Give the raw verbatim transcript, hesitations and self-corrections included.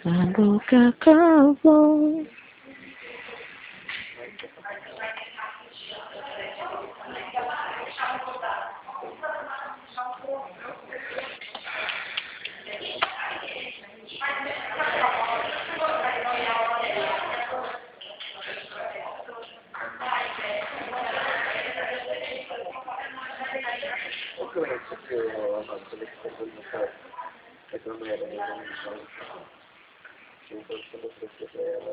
Quando que acabou. O che penso che ho fatto le cose di fare, e per me era una cosa che non posso